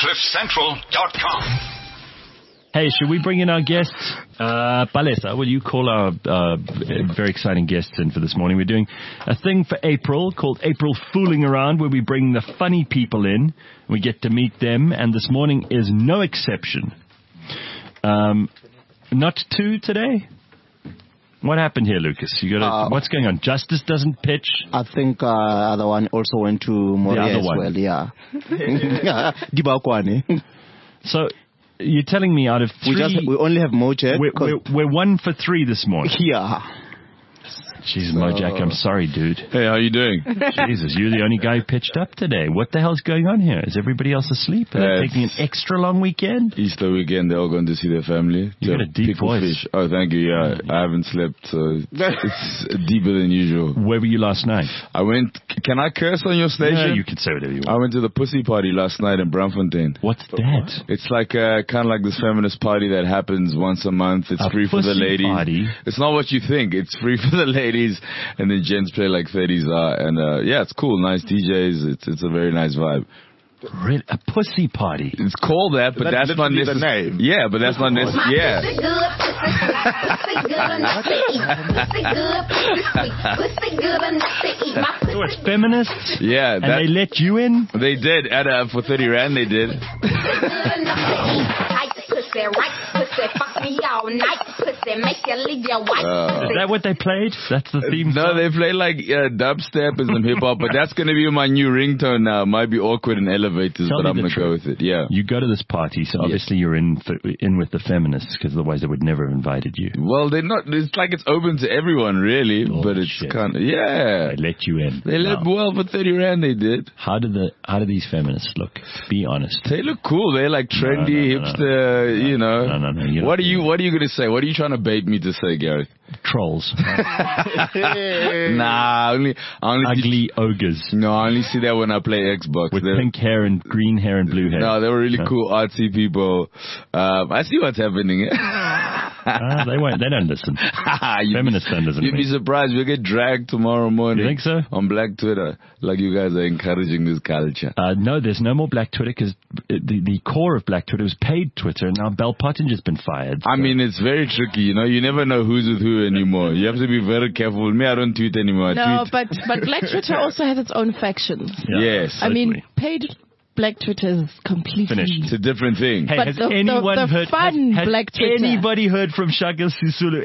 CliffCentral.com. Hey, should we bring in our guests? Palesa, will you call our very exciting guests in for this morning? We're doing a thing for April called April Fooling Around, where we bring the funny people in. We get to meet them, and this morning is no exception. Not two today? What happened here, Lucas? What's going on? Justice doesn't pitch? I think other one also went to Moria as well, yeah. Dibakwane. So... You're telling me out of three... We only have Mojack. We're 1 for 3 this morning. Yeah. Jesus, Mojack, I'm sorry, dude. Hey, how you doing? Jesus, you're the only guy who pitched up today. What the hell's going on here? Is everybody else asleep? Are they taking an extra long weekend? Easter weekend, they're all going to see their family. You got a deep voice. Fish. Oh, thank you. Yeah, I haven't slept, so it's deeper than usual. Where were you last night? I went... Can I curse on your station? Yeah, you can say whatever you want. I went to the pussy party last night in Braamfontein. What's that? It's like kind of like this feminist party that happens once a month. It's free for the ladies. Party? It's not what you think. It's free for the ladies, and then gents play like 30s are. And yeah, it's cool. Nice DJs. It's a very nice vibe. Really? A pussy party? It's called that, but that's not necessarily the name. Yeah, but that's not necessarily. Yeah. So it's feminists? Yeah. And they let you in? They did. For 30 Rand, they did. Is that what they played? That's the theme song? No, they play like dubstep and some hip-hop, but that's going to be my new ringtone now. It might be awkward in elevators, but I'm going to go with it. Yeah. You go to this party, so obviously you're in with the feminists, because otherwise they would never have invited you. Well, they're not. It's like it's open to everyone, really, but it's kind of, yeah. They let you in. They let, well, for 30 Rand they did. How do these feminists look? Be honest. They look cool. They're like trendy, hipster, you know. No. What are you going to say? What are you trying to bait me to say, Gareth? Trolls. Nah, only ugly ogres. No, I only see that when I play Xbox. With pink hair and green hair and blue hair. No, they were really cool, artsy people. I see what's happening. They won't. They don't listen. Feminists don't listen. You'd be surprised. We'll get dragged tomorrow morning. You think so? On Black Twitter. Like you guys are encouraging this culture. No, there's no more Black Twitter because the core of Black Twitter was paid Twitter, and now Bell Pottinger's been fired. So. I mean, it's very tricky. You know, you never know who's with who anymore. You have to be very careful. With me, I don't tweet anymore. But Black Twitter also has its own factions. Yeah, yes. I mean, paid Black Twitter is completely finished. It's a different thing. Hey, but has anyone heard? Has Black Twitter. Anybody heard from Shaka Sisulu?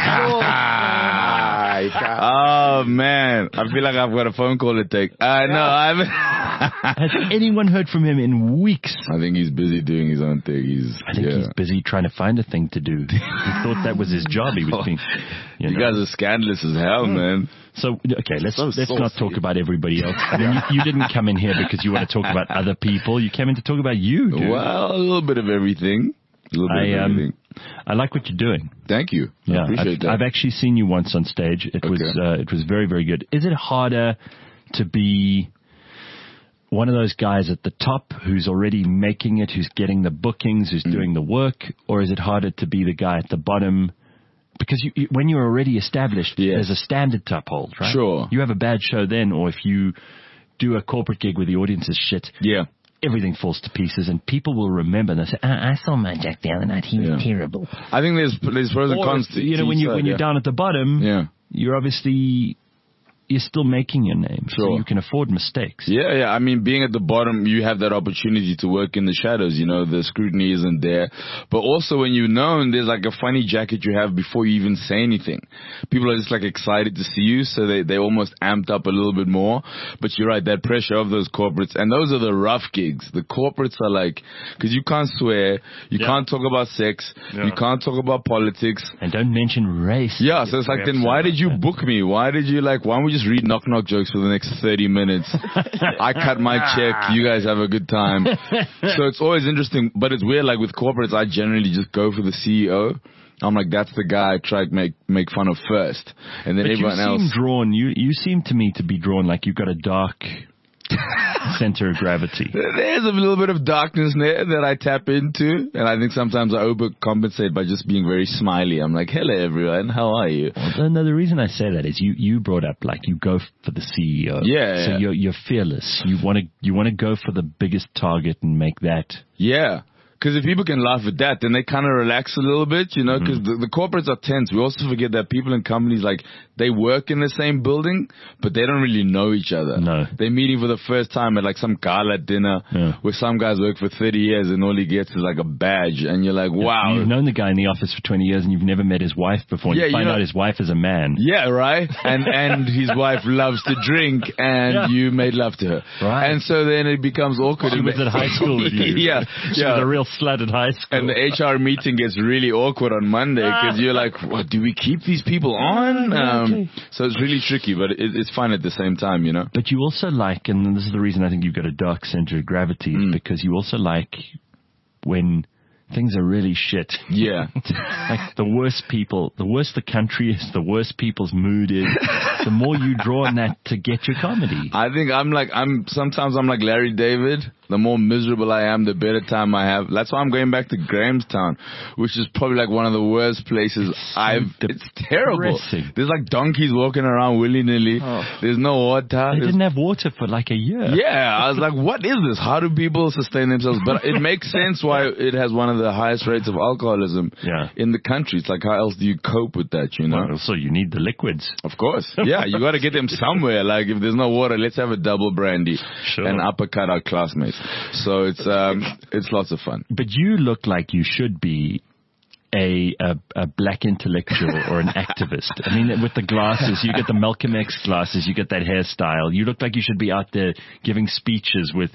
Oh man, I feel like I've got a phone call to take. No, I haven't. Has anyone heard from him in weeks? I think he's busy doing his own thing. I think he's busy trying to find a thing to do. He thought that was his job. He was being. You guys are scandalous as hell, man. So okay, let's not talk about everybody else. I mean, you didn't come in here because you want to talk about other people. You came in to talk about you, dude. Well, a little bit of everything. I like what you're doing. Thank you. I appreciate that. I've actually seen you once on stage. It was very, very good. Is it harder to be one of those guys at the top who's already making it, who's getting the bookings, who's doing the work, or is it harder to be the guy at the bottom? Because when you're already established, there's a standard to uphold, right? Sure. You have a bad show then, or if you do a corporate gig where the audience is shit, everything falls to pieces, and people will remember. And they say, "I saw Mojack the other night; he was terrible." I think there's pros and cons. When you're down at the bottom, you're obviously. You're still making your name, so you can afford mistakes. Yeah. I mean, being at the bottom, you have that opportunity to work in the shadows. You know, the scrutiny isn't there. But also when you're known, there's like a funny jacket you have before you even say anything. People are just like excited to see you, so they almost amped up a little bit more. But you're right, that pressure of those corporates, and those are the rough gigs. The corporates are like, because you can't swear, you can't talk about sex, you can't talk about politics. And don't mention race. Yeah, so it's like, then why did you book me? Why don't we just read knock jokes for the next 30 minutes? I cut my check, you guys have a good time. So it's always interesting, but it's weird, like with corporates, I generally just go for the CEO. I'm like, that's the guy I try to make fun of first. And then everyone else. You seem to me to be drawn like you've got a dark center of gravity. There's a little bit of darkness there that I tap into, and I think sometimes I overcompensate by just being very smiley. I'm like, hello everyone, how are you? Well, no, the reason I say that is you brought up like you go for the CEO. Yeah. So you're fearless. You want to go for the biggest target and make that. Yeah. Because if people can laugh at that, then they kind of relax a little bit, you know, because the corporates are tense. We also forget that people in companies, like, they work in the same building, but they don't really know each other. No. They're meeting for the first time at, like, some gala dinner where some guys work for 30 years and all he gets is, like, a badge. And you're like, wow. You've known the guy in the office for 20 years and you've never met his wife before. And you find out his wife is a man. Yeah, right? And his wife loves to drink and you made love to her. Right. And so then it becomes awkward. She was at high school with you. Yeah. She was a real slut at high school. And the HR meeting gets really awkward on Monday because you're like, what, do we keep these people on? So it's really tricky, but it's fun at the same time, you know? But you also like, and this is the reason I think you've got a dark center of gravity, is because you also like when things are really shit. Yeah. Like the worse people, the worse the country is, the worse people's mood is, the more you draw on that to get your comedy. I think sometimes I'm like Larry David. The more miserable I am, the better time I have. That's why I'm going back to Grahamstown, which is probably like one of the worst places it's terrible. There's like donkeys walking around willy-nilly. There's no water. They didn't have water for like a year. Yeah, I was like, what is this? How do people sustain themselves? But it makes sense why it has one of the highest rates of alcoholism in the country. It's like, how else do you cope with that, you know? Well, so you need the liquids. Of course. Yeah, you got to get them somewhere. Like, if there's no water, let's have a double brandy and uppercut our classmates. So it's lots of fun. But you look like you should be a black intellectual or an activist. I mean, with the glasses, you get the Malcolm X glasses, you get that hairstyle. You look like you should be out there giving speeches with,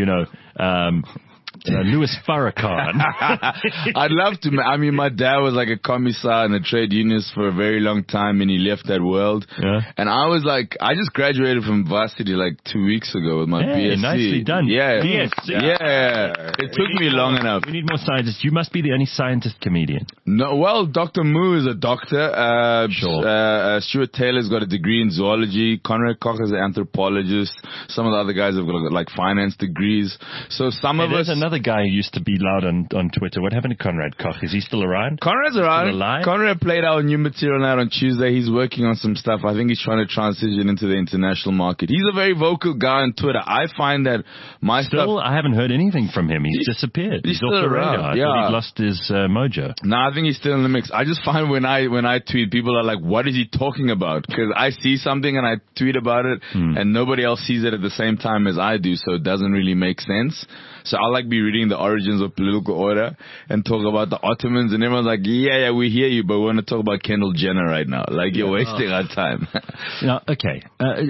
Louis Farrakhan. I'd love to. I mean, my dad was like a commissar in the trade unions for a very long time, and he left that world. Yeah. And I was like, I just graduated from varsity like 2 weeks ago with my BSc. Nicely done. Yeah. BSc. Yeah. It took me long enough. We need more scientists. You must be the only scientist comedian. No, well, Dr. Moo is a doctor. Sure. Stuart Taylor's got a degree in zoology. Conrad Koch is an anthropologist. Some of the other guys have got like finance degrees. So some of us. Another guy who used to be loud on Twitter. What happened to Conrad Koch? Is he still around? Conrad's around. Conrad played our new material night on Tuesday. He's working on some stuff. I think he's trying to transition into the international market. He's a very vocal guy on Twitter. I find that my stuff... I haven't heard anything from him. He's disappeared. He's still off the around. radar. I thought he'd lost his mojo. No, I think he's still in the mix. I just find when I tweet, people are like, what is he talking about? Because I see something and I tweet about it and nobody else sees it at the same time as I do, so it doesn't really make sense. So I like be reading the origins of political order and talk about the Ottomans, and everyone's like, yeah, we hear you, but we want to talk about Kendall Jenner right now. Like, you're wasting our time. Okay.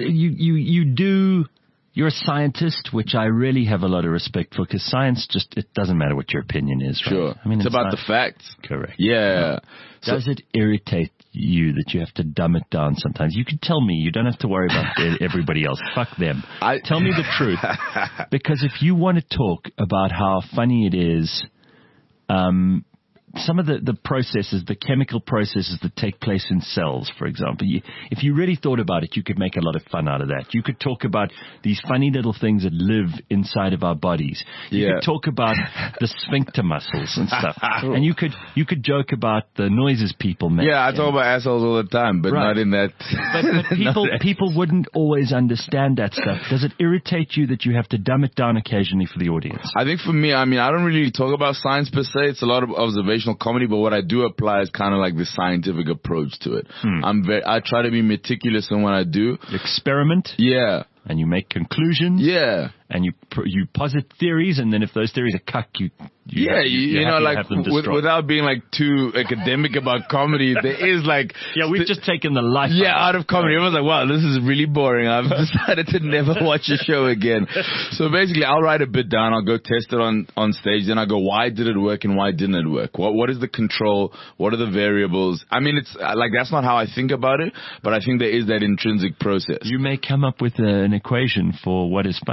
You're a scientist, which I really have a lot of respect for, because science it doesn't matter what your opinion is, right? Sure. I mean, it's about the facts. Correct. Yeah. Does it irritate you that you have to dumb it down sometimes? You can tell me. You don't have to worry about everybody else. Fuck them. Tell me the truth. Because if you want to talk about how funny it is, some of the processes, the chemical processes that take place in cells, for example, if you really thought about it, you could make a lot of fun out of that. You could talk about these funny little things that live inside of our bodies. You could talk about the sphincter muscles and stuff. And you could joke about the noises people make. Yeah, I talk about assholes all the time, but not in that. But people wouldn't always understand that stuff. Does it irritate you that you have to dumb it down occasionally for the audience? I think for me, I don't really talk about science per se. It's a lot of observational comedy, but what I do apply is kind of like the scientific approach to it. I try to be meticulous in what I do. Experiment. Yeah. And you make conclusions. Yeah. And you posit theories, and then if those theories are cuck, you without being like too academic about comedy, there is like we've just taken the life out of comedy. Everyone's like, wow, this is really boring. I've decided to never watch a show again. So basically, I'll write a bit down. I'll go test it on stage. Then I go, why did it work and why didn't it work? What is the control? What are the variables? I mean, it's like that's not how I think about it, but I think there is that intrinsic process. You may come up with an equation for what is funny. Yeah.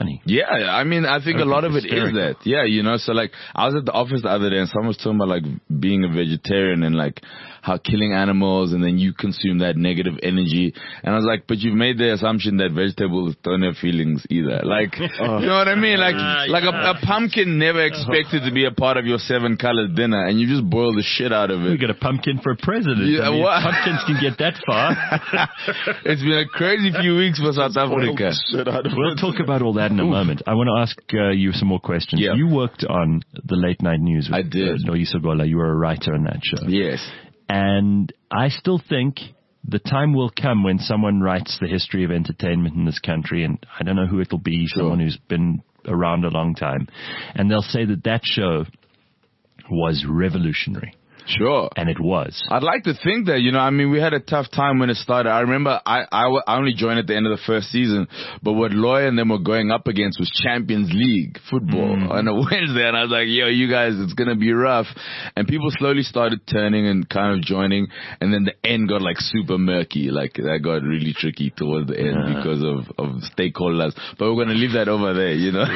Yeah, I mean, I think a lot of it is that. Yeah, you know, so like I was at the office the other day and someone was talking about like being a vegetarian and like how killing animals and then you consume that negative energy. And I was like, but you've made the assumption that vegetables don't have feelings either. Like, you know what I mean? Like a pumpkin never expected to be a part of your 7-colored dinner and you just boil the shit out of it. We got a pumpkin for a president. Yeah, I mean, pumpkins can get that far. It's been a crazy few weeks for South Africa. We'll talk about all that in a moment. I want to ask you some more questions. Yeah. You worked on the Late Night News. With, I did. Loyiso Gola. You were a writer on that show. Yes. And I still think the time will come when someone writes the history of entertainment in this country, and I don't know who it'll be, someone who's been around a long time, and they'll say that show was revolutionary. Sure. And it was. I'd like to think that, you know, I mean, we had a tough time when it started. I remember I only joined at the end of the first season, but what Loy and them were going up against was Champions League football on a Wednesday. And I was like, yo, you guys, it's going to be rough. And people slowly started turning and kind of joining. And then the end got like super murky. Like that got really tricky towards the end because of stakeholders. But we're going to leave that over there, you know.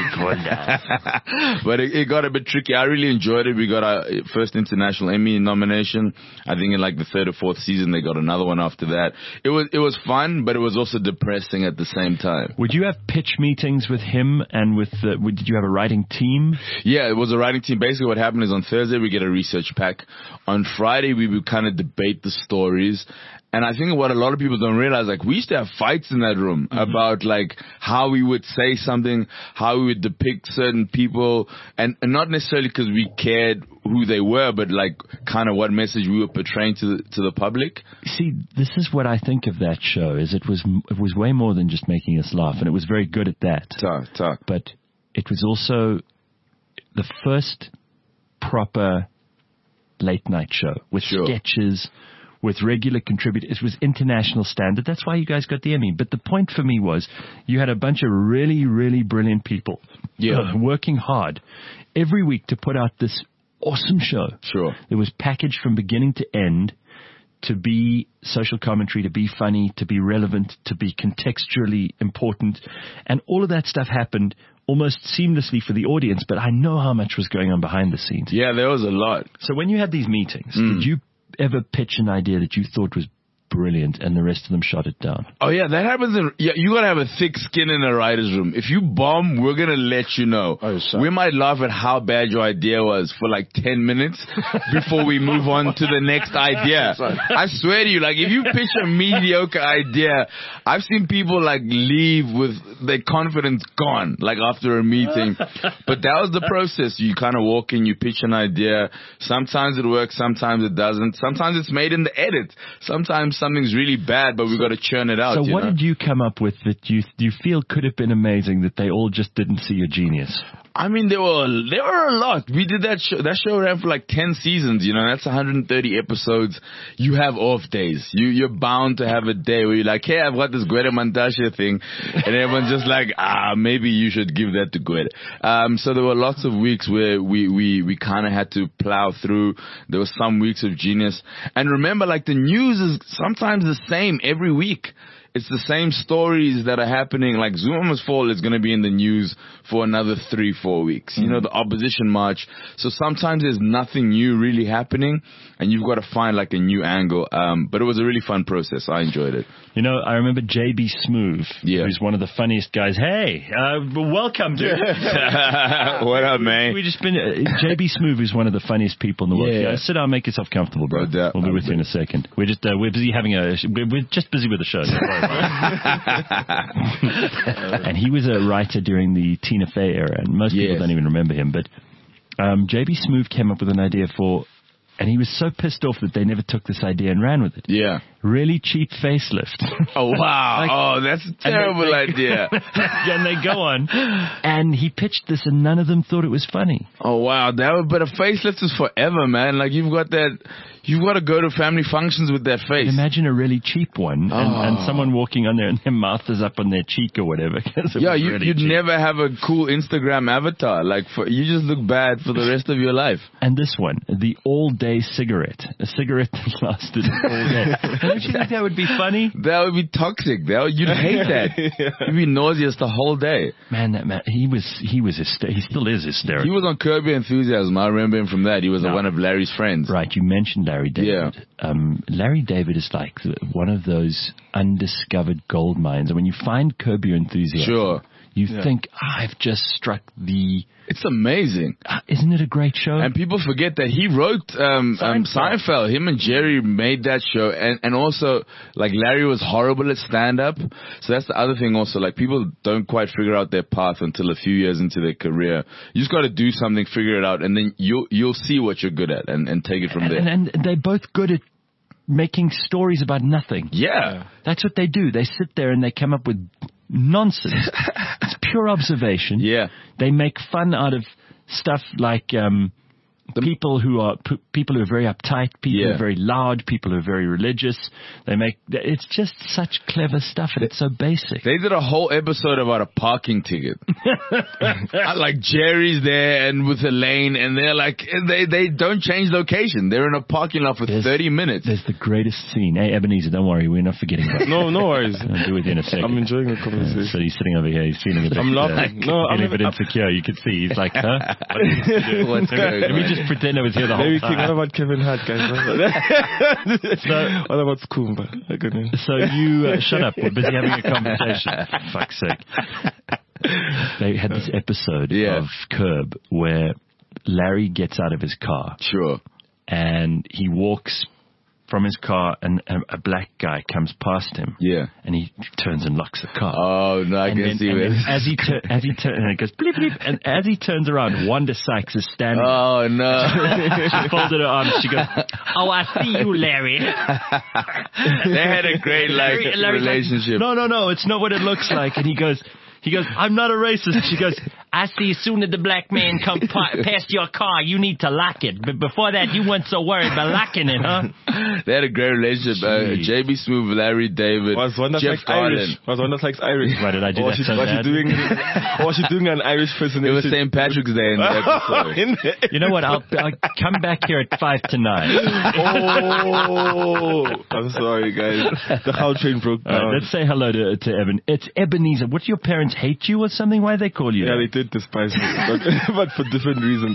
But it got a bit tricky. I really enjoyed it. We got our first international Emmy nomination. I think in like the 3rd or 4th season they got another one after that. It was fun, but it was also depressing at the same time. Would you have pitch meetings with him and with did you have a writing team? Yeah, it was a writing team. Basically what happened is on Thursday we get a research pack. On Friday we would kind of debate the stories. And I think what a lot of people don't realize, like, we used to have fights in that room about, like, how we would say something, how we would depict certain people, and not necessarily because we cared who they were, but, like, kind of what message we were portraying to the public. See, this is what I think of that show, is it was way more than just making us laugh, and it was very good at that. Talk. But it was also the first proper late-night show with sketches, with regular contributors. It was international standard. That's why you guys got the Emmy. But the point for me was you had a bunch of really, really brilliant people working hard every week to put out this awesome show. Sure. It was packaged from beginning to end to be social commentary, to be funny, to be relevant, to be contextually important. And all of that stuff happened almost seamlessly for the audience, but I know how much was going on behind the scenes. Yeah, there was a lot. So when you had these meetings, did you ever pitch an idea that you thought was brilliant and the rest of them shot it down? Oh yeah, that happens. You gotta have a thick skin in a writer's room. If you bomb, we're gonna let you know. We might laugh at how bad your idea was for like 10 minutes before we move on to the next idea. I swear to you, like if you pitch a mediocre idea, I've seen people like leave with their confidence gone, like after a meeting. But that was the process. You kind of walk in, you pitch an idea. Sometimes it works, sometimes it doesn't. Sometimes it's made in the edit. Sometimes something's really bad, but we've got to churn it out. So what did you come up with that you feel could have been amazing that they all just didn't see your genius? I mean, there were a lot. We did that show. That show ran for like 10 seasons, you know. That's 130 episodes. You have off days. You're bound to have a day where you're like, hey, I've got this Gwede Mantashe thing. And everyone's just like, maybe you should give that to Gwede. So there were lots of weeks where we kind of had to plow through. There were some weeks of genius. And remember, like the news is sometimes the same every week. It's the same stories that are happening. Like Zuma Must Fall is going to be in the news for another 3-4 weeks. You know, the opposition march. So sometimes there's nothing new really happening and you've got to find like a new angle. But it was a really fun process. I enjoyed it. You know, I remember JB Smoove, who's one of the funniest guys. Hey, welcome, dude. What up, man? We just been JB Smoove, who's one of the funniest people in the world. Yeah, sit down, make yourself comfortable, bro. We'll be with you in a second. We're just we're busy we're just busy with the show. And he was a writer during the Tina Fey era, and most people don't even remember him. But JB Smoove came up with an idea and he was so pissed off that they never took this idea and ran with it. Yeah. Really cheap facelift. Oh, wow. That's a terrible idea. And they go on. And he pitched this and none of them thought it was funny. Oh, wow. But a facelift is forever, man. Like, you've got to go to family functions with that face. Imagine a really cheap one and someone walking on there and their mouth is up on their cheek or whatever. You'd never have a cool Instagram avatar. Like, you just look bad for the rest of your life. And this one, the all-day cigarette. A cigarette that lasted all day. Don't you think that would be funny? That would be toxic. You'd hate that. You'd be nauseous the whole day. Man, that man, he still is hysterical. He was on Curb Your Enthusiasm. I remember him from that. He was one of Larry's friends. Right, you mentioned Larry David. Yeah. Larry David is like one of those undiscovered gold mines. And when you find Curb Your Enthusiasm, Sure. you think, I've just struck the... It's amazing. Isn't it a great show? And people forget that he wrote Seinfeld. Him and Jerry made that show. And also, like, Larry was horrible at stand-up. So that's the other thing also. Like, people don't quite figure out their path until a few years into their career. You just got to do something, figure it out, and then you'll see what you're good at and take it from there. And they're both good at making stories about nothing. Yeah. That's what they do. They sit there and they come up with nonsense. It's pure observation. Yeah. They make fun out of stuff like people who are very uptight, people who are very loud, people who are very religious. It's just such clever stuff, and it's so basic. They did a whole episode about a parking ticket. Like Jerry's there and with Elaine, and they're like, they don't change location. They're in a parking lot for 30 minutes. There's the greatest scene. Hey, Ebenezer, don't worry, we're not forgetting about it. No worries. I'll do it in a second. I'm enjoying the conversation. So he's sitting over here, he's feeling a bit, I'm laughing. a bit insecure. You can see, he's like, huh? What's going Let me on? just pretend I was here the whole Maybe time. what about Kevin Hart, guys? What about Skumba? So you shut up. We're busy having a conversation. For fuck's sake. They had this episode of Curb where Larry gets out of his car. Sure. And he walks from his car, and a black guy comes past him. Yeah. And he turns and locks the car. Oh, no, I can see it. As he turns, and it goes bleep, bleep, and as he turns around, Wanda Sykes is standing. Oh, no. She folded her arms. She goes, "Oh, I see you, Larry." They had a great, relationship. Like, no, it's not what it looks like. And he goes, "I'm not a racist." She goes, "I see as soon as the black man come past your car, you need to lock it. But before that, you weren't so worried about locking it, huh?" They had a great relationship. JB Smoove, Larry David, Was Wanda Jeff Sykes Irish? Garland. Was Wanda Sykes Irish? Why did I do Or that was so bad? was she doing an Irish It personation? was St. Patrick's Day in the episode. You know what? I'll come back here at 5 to 9. Oh, I'm sorry, guys. The whole train broke down. Let's say hello to Evan. It's Ebenezer. What, your parents hate you or something? Why do they call you Yeah, that? they did despise me, but for different reasons.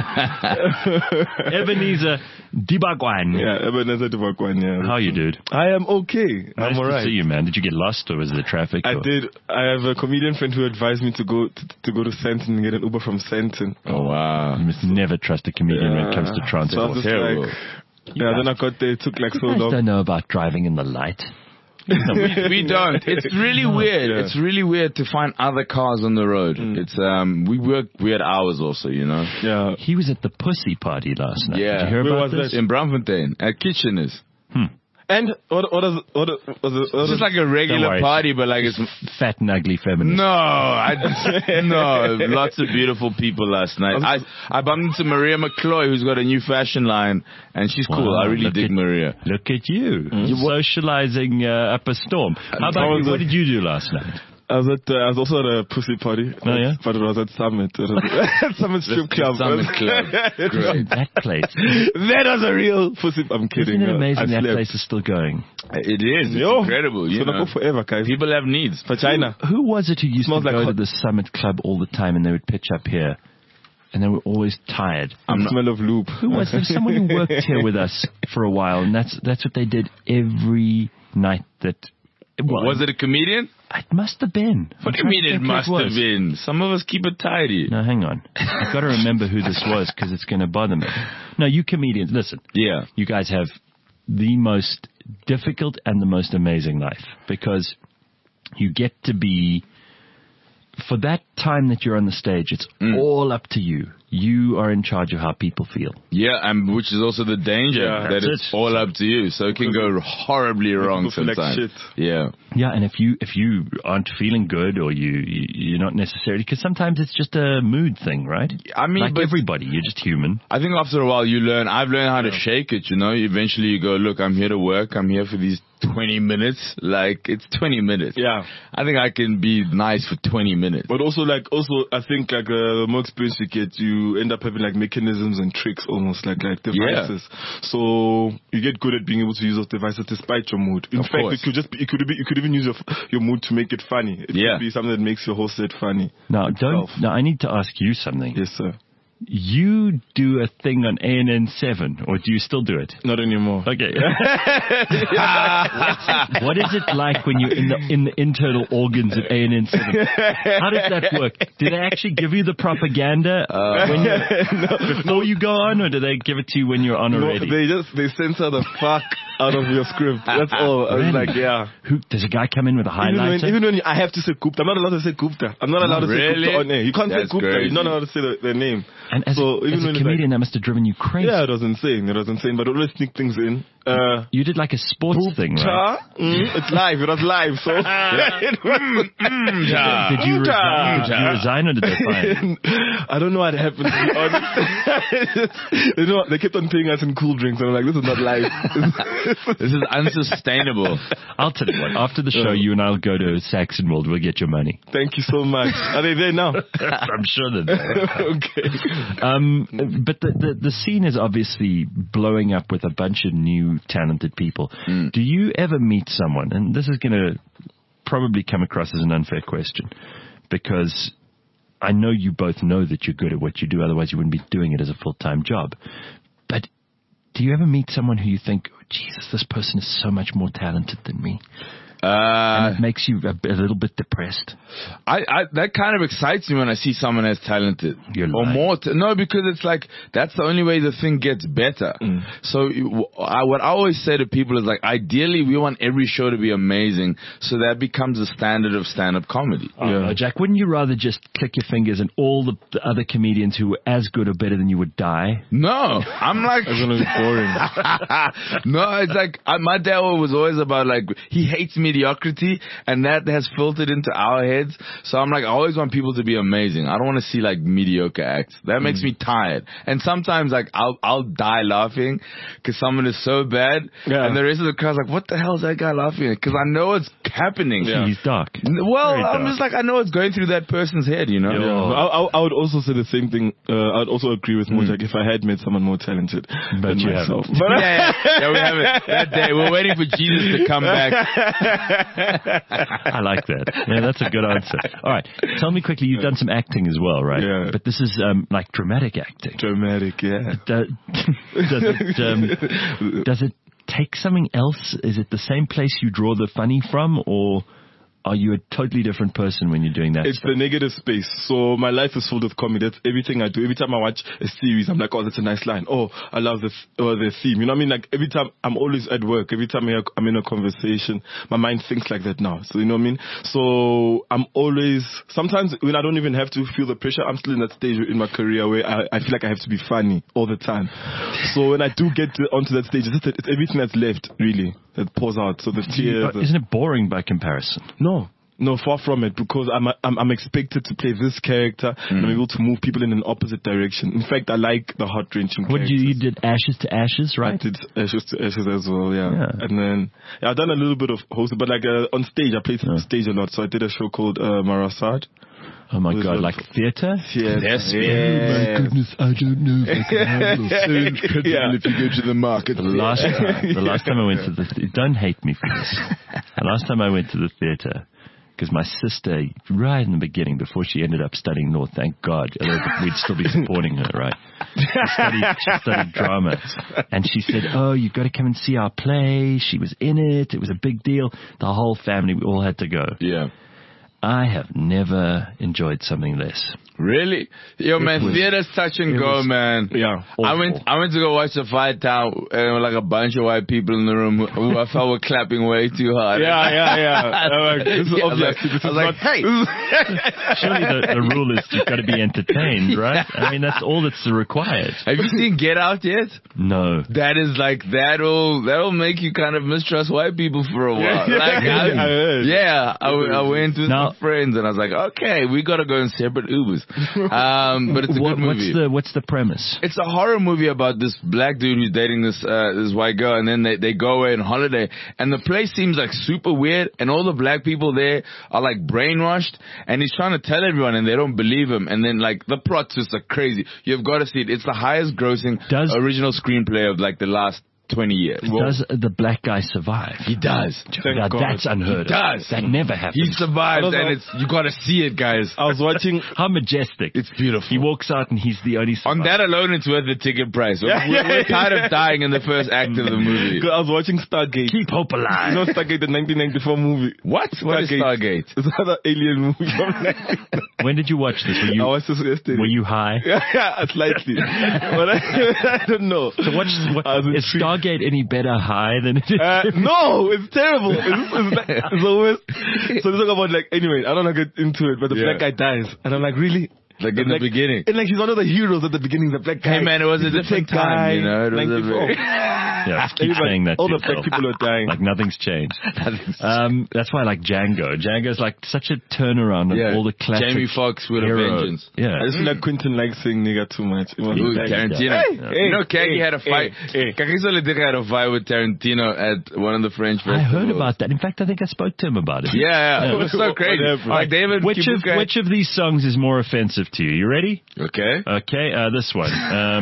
Ebenezer Dibagwan. Yeah, Ebenezer Dibagwan, yeah. How are you, dude? I am okay. Nice I'm alright. to see you, man. Did you get lost or was it the traffic? I or? did. I have a comedian friend who advised me to go to Sandton and get an Uber from Sandton. Oh, wow. You must never trust a comedian when it comes to So I transport. was just Terrible. like, then I got there. It took like so You guys long. don't know about driving in the light. We don't. It's really weird. Yeah. It's really weird to find other cars on the road. It's we work weird hours also, you know. Yeah. He was at the pussy party last night. Yeah. Did you hear Where about was this? that? In Braamfontein at Kitcheners. And what It's just like a Don't regular worry. party, but like it's Fat and ugly feminist. no, lots of beautiful people last night. I bumped into Maria McCloy, who's got a new fashion line, and she's cool. Wow, I really look dig at- Maria. Look at you. You're socializing up a storm. How about you? What did you do last night? I was also at a pussy party. Oh, yeah? But it was at Summit. It was Summit Strip Club. Summit Club. Great. That place. That was a real pussy. I'm kidding. Isn't it amazing I that slept. place is still going? It is. It's Yo, incredible. It's You gonna know. go forever, guys. People have needs. Vagina. Who was it who used to Smells like go to hot- the Summit Club all the time and they would pitch up here? And they were always tired. Smell of lube. Who was there? Someone who worked here with us for a while, and that's what they did every night. Was it a comedian? It must have been. What do you mean it must have been? Some of us keep it tidy. No, hang on. I've got to remember who this was because it's going to bother me. No, you comedians, listen. Yeah. You guys have the most difficult and the most amazing life because you get to be, for that time that you're on the stage, it's all up to you. You are in charge of how people feel. Yeah, and which is also the danger that That's it's it. all up to you. So it can go horribly wrong People feel like sometimes. shit. Yeah. Yeah, and if you aren't feeling good or you're not necessarily, because sometimes it's just a mood thing, right? I mean, like but everybody, you're just human. I think after a while you learn. I've learned how to shake it, you know. Eventually you go, look, I'm here to work. I'm here for these 20 minutes. Like, it's 20 minutes. Yeah. I think I can be nice for 20 minutes. But also, I think the more experience you get, you end up having like mechanisms and tricks almost like devices. So you get good at being able to use those devices despite your mood. In fact, course. you could even use your mood to make it funny. It could be something that makes your whole set funny. Now, I need to ask you something. Yes, sir. You do a thing on ANN 7, or do you still do it? Not anymore. Okay. What is it like when you're in the internal organs at ANN 7? How does that work? Do they actually give you the propaganda before you go on, or do they give it to you when you're on already? They censor the fuck out of your script. That's all. I was like, yeah. Does a guy come in with a highlighter? Even when I have to say Gupta, I'm not allowed to say Gupta. I'm not allowed to say Gupta on air. You can't say Gupta. Crazy. You're not allowed to say their name. And as a comedian, that must have driven you crazy. Yeah, it was insane. But I always sneak things in. You did like a sports thing, right? It's live. It was live. So did you resign or did they fire? I don't know what happened, to be honest. They kept on paying us in cool drinks, and I'm like, this is not live. This is unsustainable. I'll tell you what. After the show, you and I'll go to Saxon World. We'll get your money. Thank you so much. Are they there now? I'm sure they're there. Okay. But the scene is obviously blowing up with a bunch of new talented people. Do you ever meet someone, and this is going to probably come across as an unfair question, because I know you both know that you're good at what you do, otherwise you wouldn't be doing it as a full-time job. But do you ever meet someone who you think, oh, Jesus, this person is so much more talented than me? And it makes you a little bit depressed. That kind of excites me when I see someone as talented. You're or lying. more. No, because it's like, that's the only way the thing gets better. So what I always say to people is like, ideally we want every show to be amazing, so that becomes a standard of stand-up comedy. Jack, wouldn't you rather just click your fingers and all the other comedians who were as good or better than you would die? No, I'm like, That's gonna be boring. no, it's like, my dad was always about like, he hates mediocrity, and that has filtered into our heads. So I'm like, I always want people to be amazing. I don't want to see like mediocre acts. That makes me tired. And sometimes like I'll die laughing because someone is so bad, and the rest of the crowd's like, what the hell is that guy laughing at? Because I know it's happening. Yeah. He's dark. Well, Very I'm dark. just like, I know it's going through that person's head, you know? I would also say the same thing. I'd also agree with Mojak if I had met someone more talented But than you myself. haven't. Yeah, we haven't. That day, we're waiting for Jesus to come back. I like that. Yeah, that's a good answer. All right. Tell me quickly, you've done some acting as well, right? Yeah. But this is like dramatic acting. Dramatic, yeah. Does it take something else? Is it the same place you draw the funny from, or are you a totally different person when you're doing that? It's the negative space. So my life is filled with comedy. That's everything I do. Every time I watch a series, I'm like, oh, that's a nice line. Oh, I love this, the theme. You know what I mean? Like every time I'm always at work. Every time I'm in a conversation, my mind thinks like that now. So you know what I mean? So I'm always, sometimes when I don't even have to feel the pressure, I'm still in that stage in my career where I feel like I have to be funny all the time. So when I do get onto that stage, it's everything that's left, really, that pours out. So the tears. Isn't it boring by comparison? No, far from it, because I'm expected to play this character and I'm able to move people in an opposite direction. In fact, I like the heart-wrenching characters. You did Ashes to Ashes, right? I did Ashes to Ashes as well, yeah. And then I've done a little bit of hosting, but like on stage, I played stage a lot. So I did a show called Marasad. Oh my God, like theatre? Yes. Oh my goodness, I don't know if I can handle if you go to the market. The last time I went to the don't hate me for this. The last time I went to the theatre, because my sister, right in the beginning, before she ended up studying law, thank God, we'd still be supporting her, right? She studied drama. And she said, oh, you've got to come and see our play. She was in it. It was a big deal. The whole family, we all had to go. Yeah. I have never enjoyed something less. Really? Yo, man, theater's touch and go, man. Yeah. I went to go watch the Fight Town, and like a bunch of white people in the room who I felt were clapping way too hard. Yeah. This is obvious. I was like, hey. Surely the rule is you've got to be entertained, right? I mean, that's all that's required. Have you seen Get Out yet? No. That is like, that'll make you kind of mistrust white people for a while. I went with. Now, our friends, and I was like, okay, we gotta go in separate Ubers. But it's a good movie. What's the premise? It's a horror movie about this black dude who's dating this white girl, and then they go away on holiday, and the place seems like super weird, and all the black people there are like brainwashed, and he's trying to tell everyone, and they don't believe him, and then like the plot's just like crazy. You've got to see it. It's the highest grossing original screenplay of like the last 20 years. Does the black guy survive? He does. That's unheard of. He does. That never happens. He survives, and you gotta see it, guys. I was watching. How majestic. It's beautiful. He walks out and he's the only survivor. On that alone, it's worth the ticket price. We're tired of dying in the first act of the movie. I was watching Stargate. Keep hope alive. You know Stargate, the 1994 movie? What? What is Stargate? It's another alien movie from 1994. When did you watch this? I watched this yesterday. Were you high? Yeah, slightly. But I don't know. So is Stargate any better high than it is? No, it's terrible. It's always. So they talk about like, anyway, I don't want to get into it, but the black guy dies. And I'm like, really? Like in the beginning. And like he's one of the heroes at the beginning, the black guy. Hey man, it was a different time, you know. It was a very... Yeah, keep saying that. All the black people are dying. Like nothing's changed. That's why I like Django. Django's like such a turnaround of all the classic. Jamie Foxx with a vengeance. Yeah. I just feel like Quentin likes saying nigga too much. Tarantino. Hey, you know, Kagi had a fight. Kagi had a fight with Tarantino at one of the French festivals. I heard about that. In fact, I think I spoke to him about it. Yeah. It was so crazy. Like David, which of these songs is more offensive to you? You ready? Okay. Okay, this one.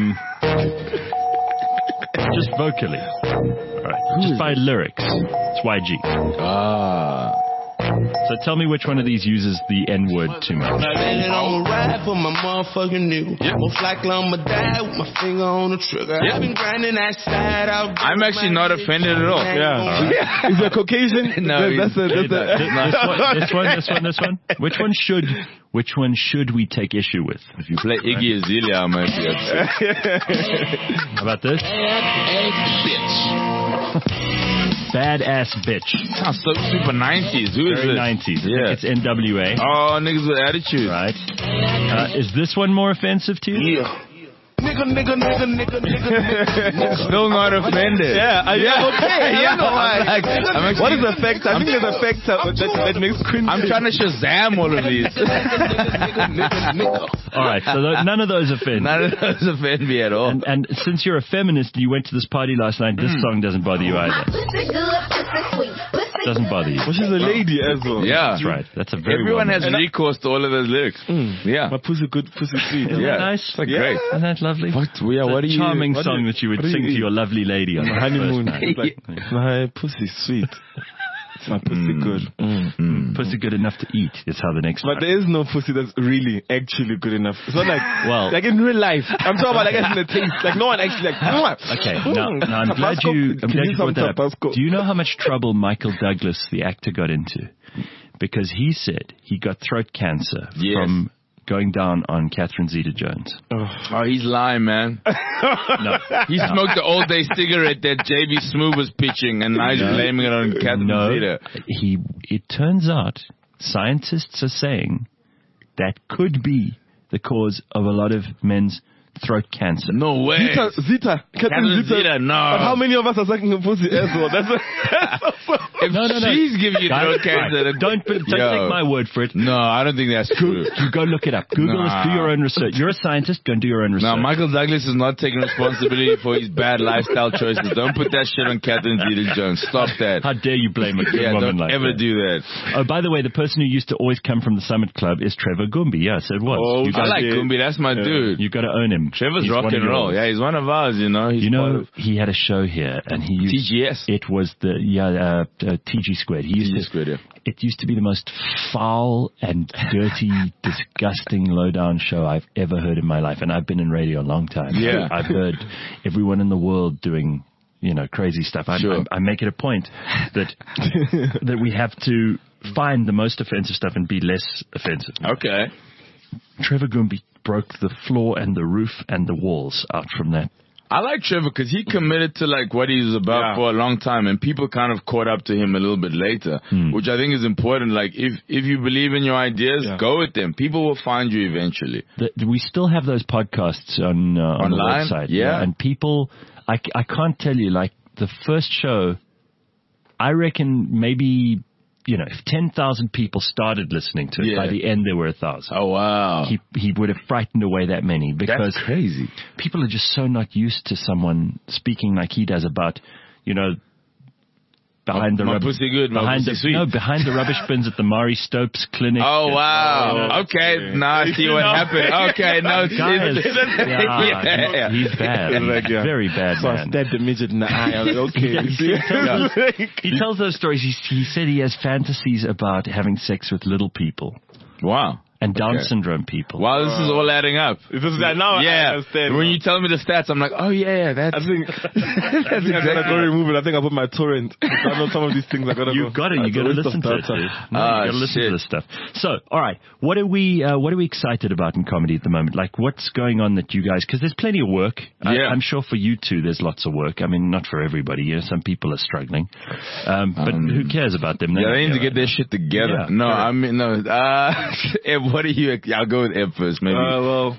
Just vocally. All right. Just by lyrics. It's YG. So tell me which one of these uses the N-word too much. I'ma ride for my motherfucking new. Most likely I'ma die with my finger on the trigger. I've been grinding that side out. I'm actually not offended at all. Yeah. Is it Caucasian? No. This one. Which one should we take issue with? If you play Iggy Azalea, I might be upset. How about this? Badass bitch. Sounds so super 90s. Who is Very this? 90s. I think it's NWA. Oh, niggas with attitude. Right. Is this one more offensive to you? Yeah. Nigga. Still not offended. Yeah, okay. Yeah. What is the effect? I think there's effect that makes cringe. I'm trying to Shazam all of these. All right, so none of those offend. None of those offend me at all. And since you're a feminist and you went to this party last night, this song doesn't bother you either. Doesn't bother you. Well, she's a lady as well. Yeah. That's right. That's a very Everyone has recourse to all of those lyrics. Yeah. My pussy good, pussy sweet. Isn't that nice? It's like great. Isn't that lovely? What are you? Charming song that you would sing to your lovely lady on the honeymoon. first night. Like, my pussy sweet. My pussy good. Pussy good enough to eat is how the next. But there is no pussy that's really actually good enough. It's not like like in real life. I'm talking about like in the taste. Like no one actually like. Okay, now I'm glad you brought that up. Do you know how much trouble Michael Douglas, the actor, got into? Because he said he got throat cancer from going down on Catherine Zeta-Jones. Oh, he's lying, man. No. He smoked the all-day cigarette that J.B. Smoove was pitching, and now he's blaming it on Catherine Zeta. It turns out scientists are saying that could be the cause of a lot of men's throat cancer. No way. Zeta. Catherine Zeta, no. But how many of us are sucking a pussy as well? If she's giving you throat cancer, right. Don't take my word for it. No, I don't think that's true. You go look it up. Google this, do your own research. You're a scientist, go and do your own research. No, Michael Douglas is not taking responsibility for his bad lifestyle choices. Don't put that shit on Catherine Zeta-Jones. Stop that. How dare you blame a good woman like that. Don't ever do that. Oh, by the way, the person who used to always come from the Summit Club is Trevor Gumbi. Yeah, so it was. Oh, I like Gumbi. That's my dude. You got to own him. Trevor's rock and roll. Yeah, he's one of ours, you know. He had a show here, and he used TGS. It was the TG Squared. It used to be the most foul and dirty, disgusting, low-down show I've ever heard in my life, and I've been in radio a long time. Yeah, I've heard everyone in the world doing crazy stuff. I make it a point that we have to find the most offensive stuff and be less offensive. Okay. Trevor Gumbi broke the floor and the roof and the walls out from that. I like Trevor because he committed to like what he was about for a long time, and people kind of caught up to him a little bit later, which I think is important. Like if you believe in your ideas, go with them. People will find you eventually. We still have those podcasts on the website. Yeah. And people, I can't tell you, like the first show, I reckon maybe if 10,000 people started listening to it, by the end there were 1,000. Oh, wow. He would have frightened away that many because That's crazy. people are just so not used to someone speaking like he does about, behind the my pussy good, my pussy sweet. No, behind the rubbish bins at the Maury Stopes Clinic. Oh, wow. Okay. Now I see what happened. Okay. No, He's bad. Very bad, So I man. stabbed the midget in the eye. I was like, okay. He tells those stories. He said he has fantasies about having sex with little people Wow. and Down syndrome people. Wow, this is all adding up. Now I understand. When you tell me the stats, I'm like, oh, that's... I think I'm gonna go remove it. I think I put my torrent. I know some of these things are gonna You got to listen to it. Dude. No, you got to listen to this stuff. So, all right, what are we excited about in comedy at the moment? Like, what's going on that you guys? Because there's plenty of work. I'm sure for you too, there's lots of work. I mean, not for everybody. Some people are struggling, but who cares about them? They need to get their shit together. Yeah, I mean, no. What are you? I'll go with Ed first, maybe. Well,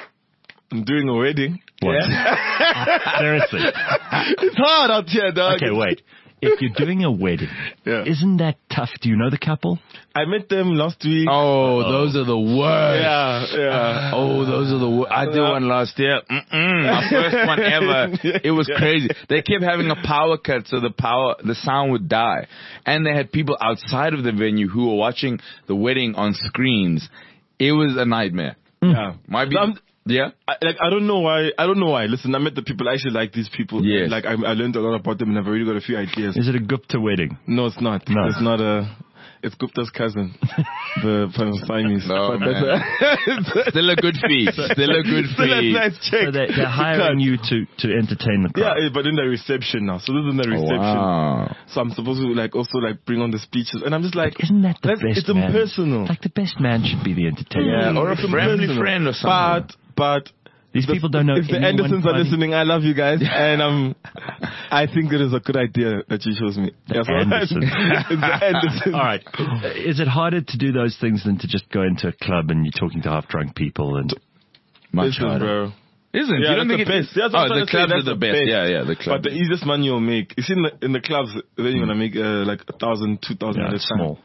I'm doing a wedding. What? Seriously? It's hard out here, dog. Okay, wait. If you're doing a wedding, isn't that tough? Do you know the couple? I met them last week. Oh, those are the worst. Yeah. Oh, those are the worst. I did one last year. My first one ever. It was crazy. They kept having a power cut, so the sound would die. And they had people outside of the venue who were watching the wedding on screens. It was a nightmare. Yeah. Might be. Yeah. I don't know why. Listen, I met the people. I actually like these people. Yes. Like I learned a lot about them, and I've already got a few ideas. Is it a Gupta wedding? No, it's not. No. It's not it's Gupta's cousin, the Siamese. No, man. Still a good fee. Still a good Still a fee. nice check. So they're hiring you to entertain the crowd. Yeah, but in the reception now. So this is in the reception. Wow. So I'm supposed to also bring on the speeches, and I'm just like, Isn't that the best it's man? impersonal. Like the best man should be the entertainer. Yeah, or a It's family impersonal. friend or something. But These people don't know if the anyone Andersons are funny. listening, I love you guys, and I think it is a good idea that you chose me. Andersons. It's the Andersons. All right. Is it harder to do those things than to just go into a club and you're talking to half-drunk people? And Much Listen, harder. bro. Isn't? Yeah, You don't that's think the it's best. That's what I'm the trying to say, clubs that's are the best. Yeah, the club. But the easiest money you'll make, you see in the clubs, then you're gonna make like 1,000, 2,000 at a time. small.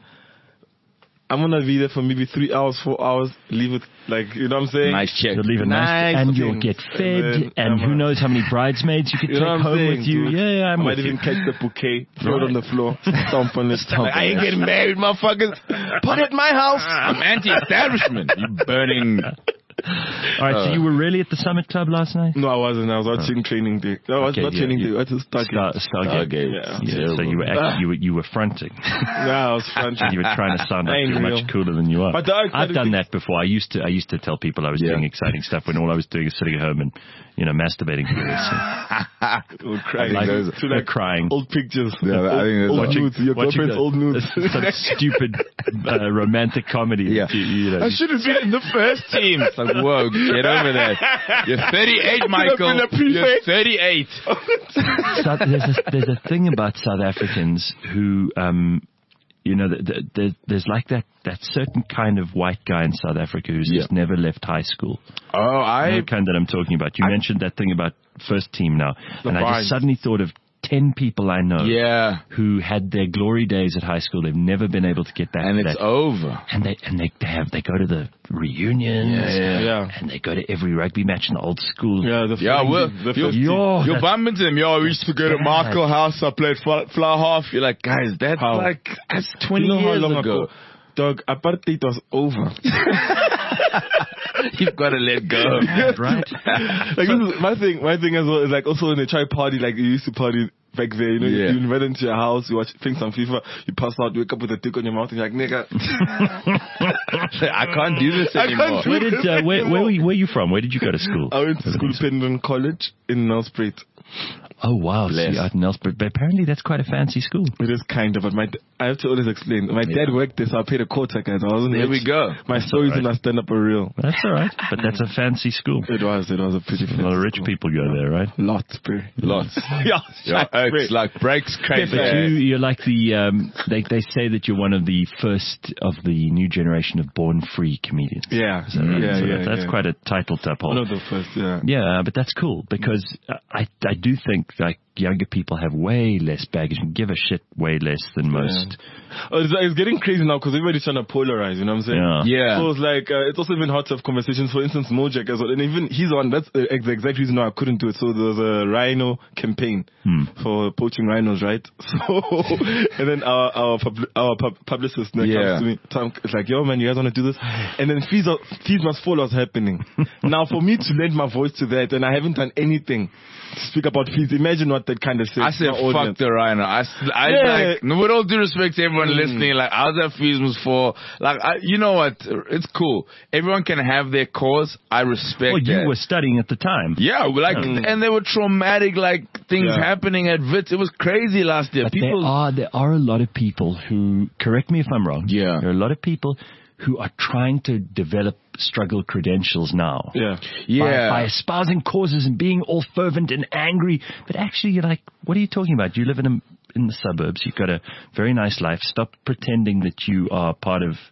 I'm gonna be there for maybe 3 hours, 4 hours, leave it like, you know what I'm saying? Nice check. You'll leave a nice, and you'll get fed, and who knows how many bridesmaids you could You know take what I'm home saying, with you. dude? Yeah, I I'm might with even you. catch the bouquet, throw it on the floor, stomp on it. Stomp I on ain't it. getting married, motherfuckers. Put it in my house. I'm anti-establishment. You burning. All right, so you were really at the Summit Club last night? No, I wasn't. I was watching Training Day. No, I was not Training Day. What is Stargate? Stargate. Yeah. So you were actually, you were fronting. Yeah, I was fronting. You were trying to sound like Ain't you're much real. cooler than you are. But I've done that before. I used to tell people I was doing exciting stuff when all I was doing is sitting at home and masturbating furiously. We're crying. Like crying. Old pictures. Yeah, I think that's old nudes. Your watching girlfriend's old nudes. some stupid romantic comedy. Yeah. that I should have been in the first team. It's like, whoa, get over that. You're 38, Michael. You're 38. There's a thing about South Africans who, there's like that certain kind of white guy in South Africa who's just never left high school. Oh, You know the kind that I'm talking about. You mentioned that thing about first team now, and I just suddenly thought of 10 people I know who had their glory days at high school. They've never been able to get back and to it's that. over. And they go to the reunions, and they go to every rugby match in the old school. You're bumping into them. Yo, I used to go to Markle House. I played fly half. You're like, guys, that's 20 years ago. Dog, apartheid was over. You've got to let go. Right? Like, this is my thing as well is like also when they try party, like you used to party back there, you invite them to your house, you watch things on FIFA, you pass out, you wake up with a dick on your mouth, and you're like, nigga. I can't do this anymore. Where are you from? Where did you go to school? I went to school Pendon College in Nelspruit. Oh, wow. See, out in Nelspruit. But apparently that's quite a fancy school. It is kind of, but I have to always explain. My dad worked there, so I paid a quarter, guys. There we go. My stories in my stand-up are real. That's all right. But that's a fancy school. It was a pretty fancy A lot of rich school. people go there, right? Lots, bro. Lots. Yeah, It's like breaks crazy. But you're like they say that you're one of the first of the new generation of born free comedians. Yeah. Is that right? That's quite a title to uphold. One of the first, yeah. Yeah, but that's cool because I do think like younger people have way less baggage and give a shit way less than most. It's getting crazy now because everybody's trying to polarize, you know what I'm saying? Yeah. So it's like, it's also been hard to have conversations. For instance, Mojack as well. And even he's the one, that's the exact reason why I couldn't do it. So there was a rhino campaign for poaching rhinos, right? So, and then our publicist comes to me. It's like, yo man, you guys want to do this? And then Fees Must Fall was happening. Now for me to lend my voice to that, and I haven't done anything to speak about fees, imagine what that kind of says. I said, fuck the rhino. Like, no, with all due respect to everyone listening, like, I was at Fees Must Fall. Like, you know what? It's cool. Everyone can have their cause. I respect that. You were studying at the time. Yeah, like, and there were traumatic, like, things happening at Wits. It was crazy last year. But there are a lot of people who, correct me if I'm wrong. Yeah. There are a lot of people who are trying to develop struggle credentials now. By espousing causes and being all fervent and angry. But actually, you're like, what are you talking about? You live in the suburbs. You've got a very nice life. Stop pretending that you are part of,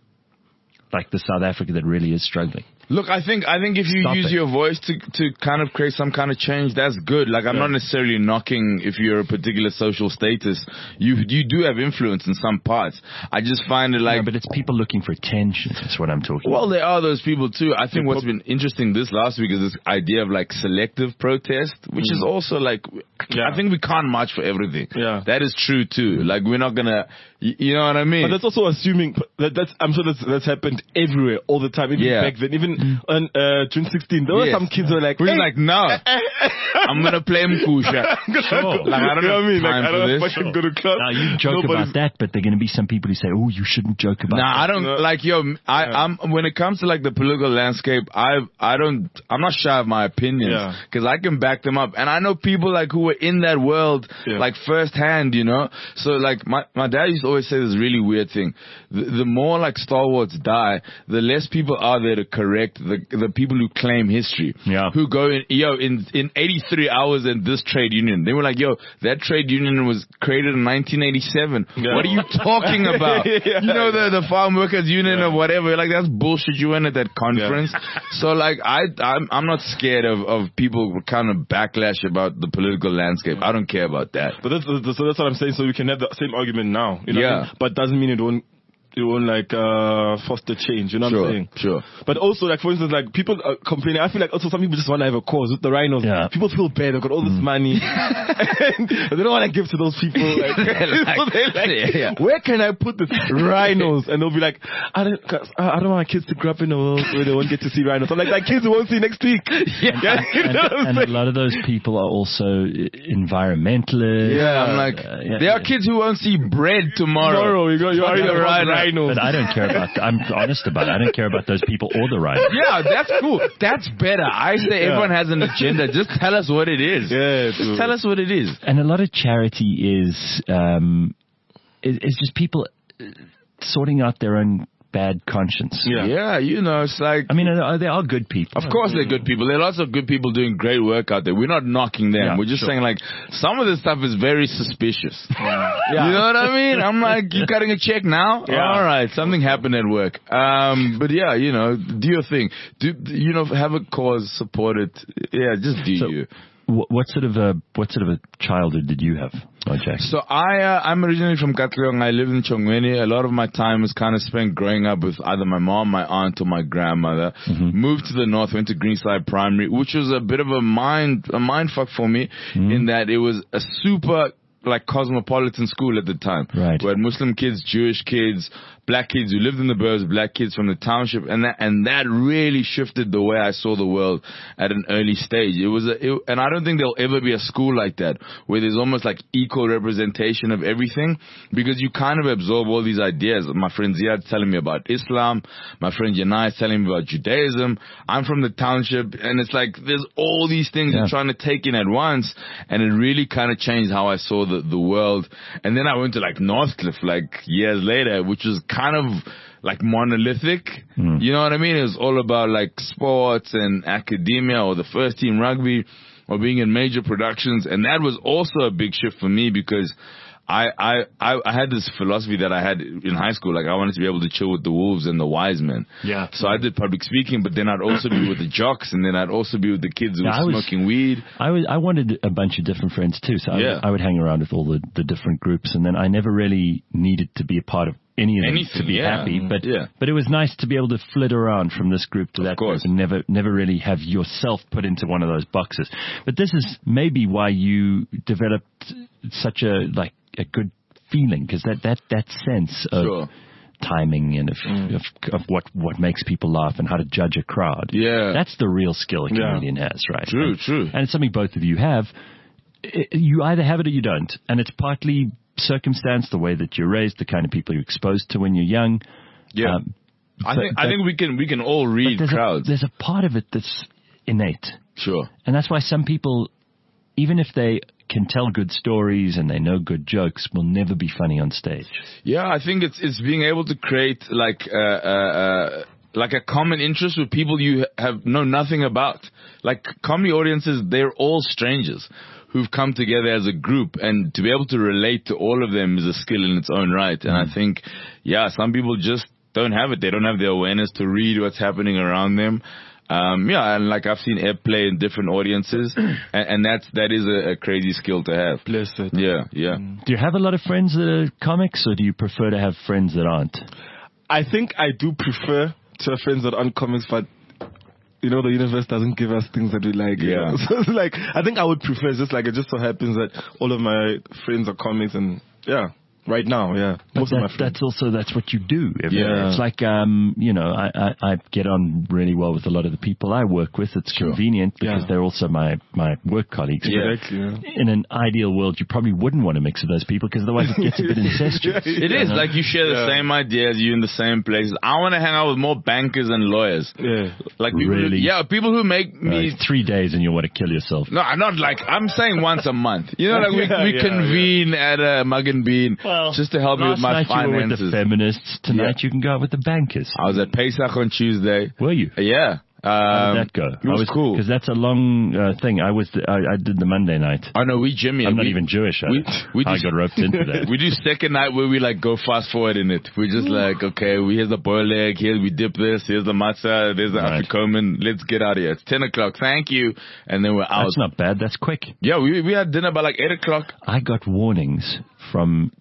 like, the South Africa that really is struggling. Look, I think if you use your voice to kind of create some kind of change, that's good. Like, I'm not necessarily knocking if you're a particular social status. You do have influence in some parts. I just find it like... but it's people looking for attention. That's what I'm talking about. Well, there are those people too. I think what's been interesting this last week is this idea of like selective protest, which is also like... I think we can't march for everything. Yeah. That is true too. Like, we're not gonna... You know what I mean? But that's also assuming I'm sure that's happened everywhere all the time. Even back then, even on June 16, there were some kids who were like, we're like, no, I'm gonna play Mkusha. Sure. Like, I don't know what I mean. Like, I don't know if I can go to class. Now you joke about that, but there are going to be some people who say, "Oh, you shouldn't joke about." Nah, that. I don't like I'm when it comes to like the political landscape, I'm not shy of my opinions because I can back them up, and I know people like who were in that world like firsthand, you know. So like my dad used to always say this really weird thing: the more like stalwarts die, the less people are there to correct the people who claim history. Yeah. Who go in 83 hours in this trade union. They were like, yo, that trade union was created in 1987. Yeah. What are you talking about? You know, the farm workers union or whatever. Like, that's bullshit you went at that conference. So like, I'm not scared of people kind of backlash about the political landscape. I don't care about that. But that's what I'm saying. So we can have the same argument now. You know what I mean? But doesn't mean it won't like foster change, you know what I'm saying? Sure. But also, like, for instance, like, people are complaining. I feel like also some people just want to have a cause with the rhinos. Yeah. People feel bad. They've got all this money. And they don't want to give to those people. Like, so they're like, where can I put the rhinos? And they'll be like, I don't want kids to grow up in a world where they won't get to see rhinos. I'm like kids who won't see next week. And a lot of those people are also environmentalists. Yeah, I'm like, there are kids who won't see bread tomorrow. You already a rhino. But I don't care about. I'm honest about it. I don't care about those people or the rhino. Yeah, that's cool. That's better. I say everyone has an agenda. Just tell us what it is. Yeah, just tell us what it is. And a lot of charity is just people sorting out their own bad conscience. Yeah, you know, it's like... I mean, they are good people. Of course they're good people. There are lots of good people doing great work out there. We're not knocking them. We're just saying, like, some of this stuff is very suspicious. You know what I mean? I'm like, you cutting a check now? Yeah. All right, something happened at work. But yeah, you know, do your thing. You know, have a cause, support it. Yeah, just do you. What sort of a childhood did you have, Jack? So I'm originally from Katlehong. I lived in Chongweni. A lot of my time was kind of spent growing up with either my mom, my aunt, or my grandmother. Moved to the north, went to Greenside Primary, which was a bit of a mind fuck for me in that it was a super like cosmopolitan school at the time. Right. We had Muslim kids, Jewish kids, black kids who lived in the burbs, black kids from the township, and that really shifted the way I saw the world at an early stage. And I don't think there'll ever be a school like that where there's almost like equal representation of everything, because you kind of absorb all these ideas. My friend Ziad's telling me about Islam, my friend Yanai is telling me about Judaism. I'm from the township, and it's like there's all these things you're trying to take in at once, and it really kind of changed how I saw the world. And then I went to like Northcliffe like years later, which was kind of like monolithic. You know what I mean? It was all about like sports and academia or the first team rugby or being in major productions. And that was also a big shift for me because I had this philosophy that I had in high school. Like I wanted to be able to chill with the wolves and the wise men. Yeah. So I did public speaking, but then I'd also be with the jocks, and then I'd also be with the kids who were smoking weed. I wanted a bunch of different friends too. So I would hang around with all the different groups, and then I never really needed to be a part of any of them to be happy. But it was nice to be able to flit around from this group to that group and never really have yourself put into one of those boxes. But this is maybe why you developed such a good feeling, because that sense of timing and of what makes people laugh and how to judge a crowd. Yeah. That's the real skill a comedian has, right? True. And it's something both of you have. You either have it or you don't. And it's partly circumstance, the way that you're raised, the kind of people you're exposed to when you're young. Yeah. I think we can all read crowds. There's a part of it that's innate. Sure. And that's why some people, even if they can tell good stories and they know good jokes, will never be funny on stage. Yeah, I think it's being able to create like a common interest with people you know nothing about. Like comedy audiences, they're all strangers who've come together as a group, and to be able to relate to all of them is a skill in its own right. And I think, some people just don't have it. They don't have the awareness to read what's happening around them. And like I've seen airplay in different audiences, and that is a crazy skill to have. Bless it. Yeah. Do you have a lot of friends that are comics, or do you prefer to have friends that aren't? I think I do prefer to have friends that aren't comics, but the universe doesn't give us things that we like. Yeah. So it's like, I think I would prefer, just like it just so happens that all of my friends are comics, and right now, most of my friends. That's what you do. Yeah. It's like, I get on really well with a lot of the people I work with. It's convenient because they're also my work colleagues. Yeah. Exactly. Yeah. In an ideal world, you probably wouldn't want to mix with those people, because otherwise it gets a bit incestuous. It is. Like you share the same ideas, you're in the same places. I want to hang out with more bankers and lawyers. Yeah. Like people people who make me 3 days and you want to kill yourself. No, not like, I'm saying once a month. We convene at a Mug and Bean. Just to help me with my finances. Last night you were with the feminists. Tonight you can go out with the bankers. I was at Pesach on Tuesday. Were you? Yeah. How did that go? It was cool. Because that's a long thing. I did the Monday night. Oh no, Jimmy. I'm not even Jewish. I got roped into that. We do second night where we like go fast forward in it. We're just like, okay, here's the boiled egg. Here we dip this. Here's the matzah. There's the afikomen. Let's get out of here. It's 10 o'clock. Thank you. And then we're out. That's not bad. That's quick. Yeah, we had dinner by like 8 o'clock. I got warnings from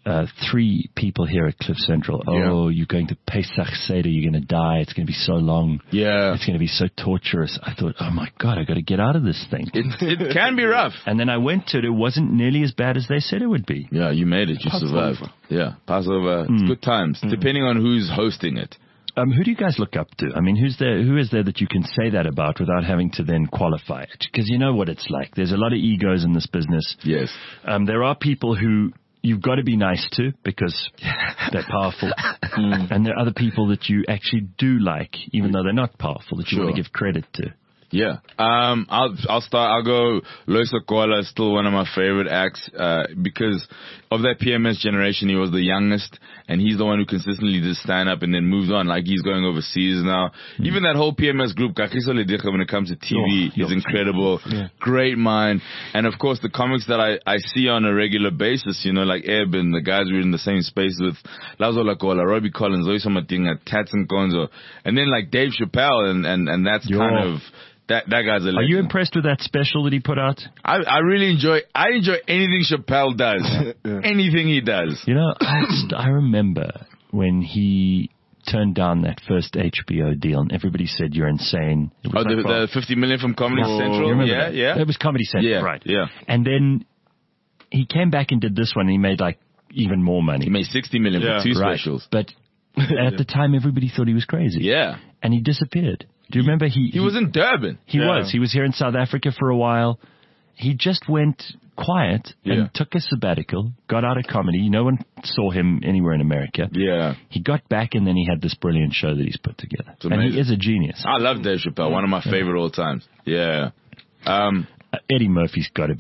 3 people here at Cliff Central. Oh, you're going to Pesach Seder, you're going to die. It's going to be so long. Yeah. It's going to be so torturous. I thought, oh my God, I got to get out of this thing. It can be rough. And then I went to it. It wasn't nearly as bad as they said it would be. Yeah, you made it. You survived. Yeah, Passover. It's good times, depending on who's hosting it. Who do you guys look up to? I mean, who is there that you can say that about without having to then qualify it? Because you know what it's like. There's a lot of egos in this business. Yes. There are people who you've got to be nice to because they're powerful. And there are other people that you actually do like, even though they're not powerful, that you want to give credit to. Yeah. I'll start. I'll go. Lois Okola is still one of my favorite acts, because of that PMS generation. He was the youngest, and he's the one who consistently did stand up and then moved on. Like he's going overseas now. Even that whole PMS group, Kagiso Ledikha, when it comes to TV, he's incredible. Yeah. Great mind. And of course, the comics that I see on a regular basis, like Eb and the guys we're in the same space with, Lazo Lakola, Robbie Collins, Zoisa Matinga, Tats and Gonzo, and then like Dave Chappelle, and that's kind of. That guy's a legend. Are you impressed with that special that he put out? I really enjoy anything Chappelle does. Anything he does. I remember when he turned down that first HBO deal and everybody said you're insane. The 50 million from Comedy Central? Yeah. It was Comedy Central, right. Yeah. And then he came back and did this one and he made like even more money. He made 60 million for 2 specials. But at the time everybody thought he was crazy. Yeah. And he disappeared. Do you remember he was in Durban? He was here in South Africa for a while. He just went quiet and took a sabbatical, got out of comedy. No one saw him anywhere in America. Yeah. He got back and then he had this brilliant show that he's put together. And he is a genius. I love Dave Chappelle, one of my favorite all times. Yeah. Eddie Murphy's got to be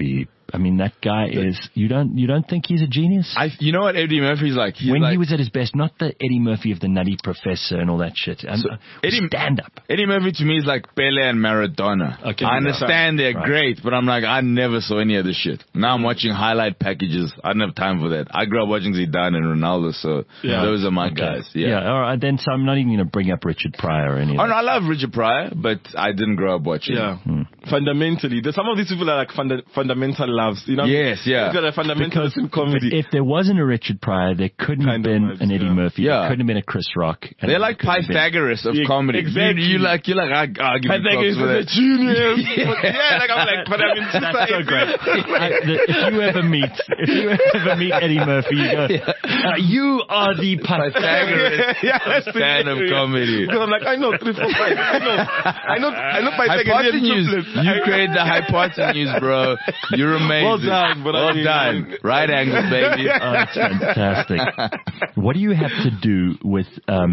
I mean, that guy is. You don't think he's a genius? You know what Eddie Murphy's like? When he was at his best, not the Eddie Murphy of the Nutty Professor and all that shit. Stand up. Eddie Murphy to me is like Pele and Maradona. Okay, I understand they're great, but I'm like, I never saw any of this shit. Now I'm watching highlight packages. I don't have time for that. I grew up watching Zidane and Ronaldo, so those are my guys. Yeah. All right. Then so I'm not even going to bring up Richard Pryor or anything. Oh no, I love Richard Pryor, but I didn't grow up watching. Yeah. Fundamentally, some of these people are like fundamental loves. You know? Yes, yeah. They're fundamentalist in comedy. If there wasn't a Richard Pryor, there couldn't have been an Eddie Murphy. Yeah. There couldn't have been a Chris Rock. They're like Pythagoras of comedy. Exactly. You're like, I'll give you props for that. Pythagoras is a genius. Like I'm like, but I mean, that's so great. If you ever meet Eddie Murphy, you go, you are the Pythagoras fan of comedy. Because I'm like, I know 3, 4, 5. I know Pythagoras. You create the hypotenuse, bro. You're amazing. Well done, but well done. Right angle, baby. Oh, that's fantastic. What do you have to do with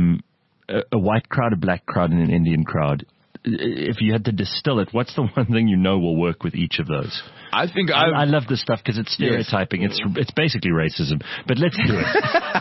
a white crowd, a black crowd, and an Indian crowd? If you had to distill it, what's the one thing you know will work with each of those? I think I love this stuff because it's stereotyping. Yes. It's basically racism. But let's do it.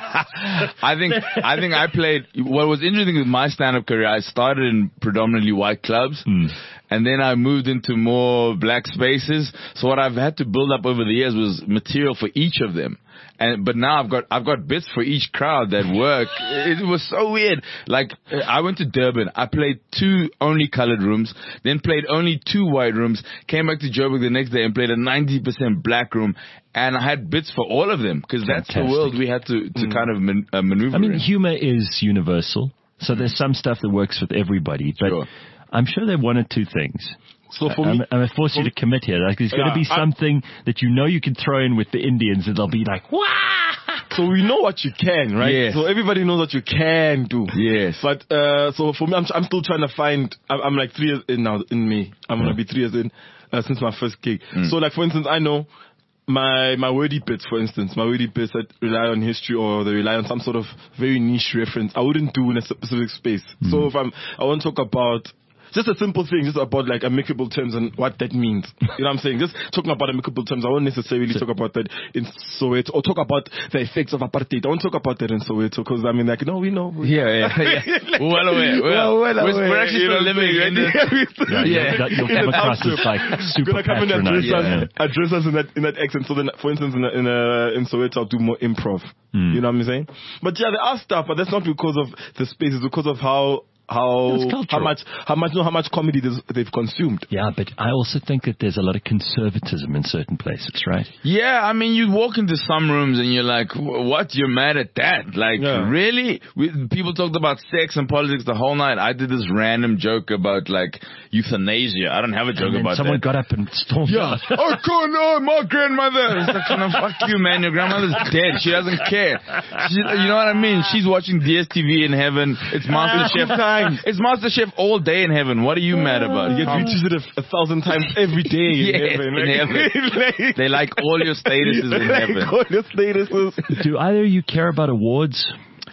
I think I played. What was interesting with my stand-up career, I started in predominantly white clubs, and then I moved into more black spaces. So what I've had to build up over the years was material for each of them. But now I've got bits for each crowd that work. It was so weird. Like I went to Durban. I played 2 only colored rooms, then played only 2 white rooms. Came back to Joburg the next day and played a 90% black room. And I had bits for all of them because that's the world we had to kind of maneuver. I mean, in. humor is universal, so there's some stuff that works with everybody. But I'm sure there are 1 or 2 things. So for me, I'm going to force you to commit here. Like, there's going to be something that you know you can throw in with the Indians, and they'll be like, "Wow!" So we know what you can, right? Yes. So everybody knows what you can do. Yes. But so for me, I'm still trying to find. I'm like 3 years in now. In May, I'm gonna be 3 years in since my first gig. So like for instance, I know my wordy bits, for instance, my wordy bits that rely on history or they rely on some sort of very niche reference, I wouldn't do in a specific space. So if I want to talk about just a simple thing, just about like amicable terms and what that means. You know what I'm saying? Just talking about amicable terms. I won't necessarily talk about that in Soweto or talk about the effects of apartheid. I won't talk about that in Soweto because I mean, like, no, we know. Yeah. Like, well aware. We're actually still living in this. You'll come across as like super patronizing. Address us in that accent. So then, for instance, in Soweto, I'll do more improv. You know what I'm saying? But yeah, there are stuff, but that's not because of the space. It's because of how much comedy they've consumed. Yeah, but I also think that there's a lot of conservatism in certain places, right? Yeah, I mean, you walk into some rooms and you're like, what? You're mad at that? Like, really? People talked about sex and politics the whole night. I did this random joke about, like, euthanasia. I don't have a joke about someone that. got up and stormed out. I can't know, my grandmother. It's like, no, fuck you, man. Your grandmother's dead. She doesn't care. You know what I mean? She's watching DSTV in heaven. It's MasterChef. It's MasterChef all day in heaven. What are you mad about? You get retweeted 1,000 times every day in heaven. In heaven. They like all your statuses in heaven. All your statuses. Do either of you care about awards?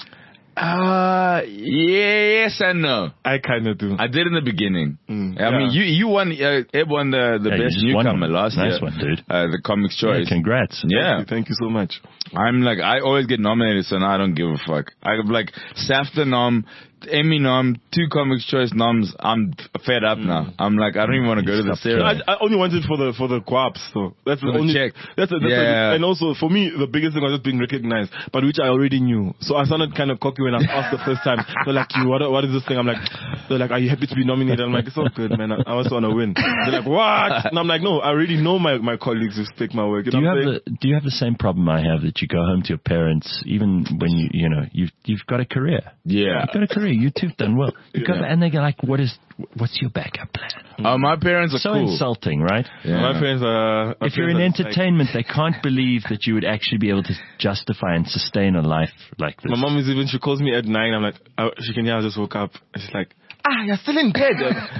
Yes and no. I kind of do. I did in the beginning. I mean, you won. Eb won the best newcomer last year. Nice one, dude. The Comics Choice. Yeah, congrats. Yeah, thank you so much. I'm like, I always get nominated, so now I don't give a fuck. I'm like SAFTA nom, Emmy nom, 2 Comics Choice noms. I'm fed up now. I'm like, I don't even want to go to the ceremony. I only wanted for the guaps, so that's the only check. And also for me, the biggest thing was just being recognized, but which I already knew. So I sounded kind of cocky when I asked the first time. They're like, what is this thing? I'm like, they're like, are you happy to be nominated? I'm like, it's all good, man. I also want to win. They're like, what? And I'm like, no, I already know my colleagues who take my work. Do you have the same problem I have, that you go home to your parents even when you've got a career? Yeah, you've got a career. You two've done well. And they go like, what's your backup plan? My parents are so cool. insulting, right? Yeah. My parents are. If you're in entertainment, they can't believe that you would actually be able to justify and sustain a life like this. My mom is she calls me at 9. I'm like, she can hear I just woke up. And she's like, you're still in bed.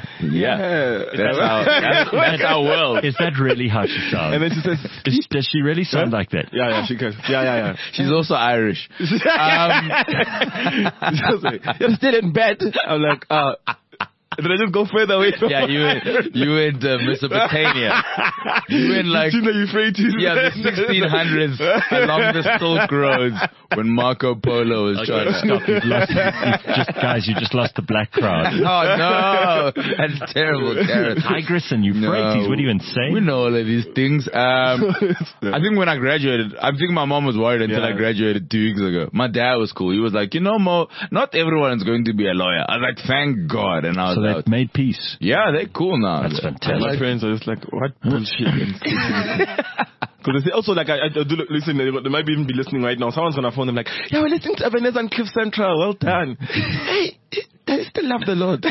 That's our world. Is that really how she sounds? And then she says, does she really sound like that? Yeah, she can. Yeah. She's also Irish. You're still in bed. I'm like, Did I just go further away from Yeah, you went Mesopotamia. You went like the Euphrates? the 1600s along the Silk Roads when Marco Polo was trying to Stop. You just lost the black crowd. Oh no, that's terrible, Gareth. Tigris and Euphrates. No. What are you insane? We know all of these things. I think when I graduated, I think my mom was worried until I graduated 2 weeks ago. My dad was cool. He was like, Mo, not everyone is going to be a lawyer. I was like, thank God. And I was So like, they've made peace. yeah, they're cool now. That's fantastic. My friends are just like, what bullshit. Because they say also, like, I do listen, they might even be listening right now. Someone's going to phone them like, yeah, we're listening to Ebenezer and Cliff Central. Well done. Hey, I still love the Lord.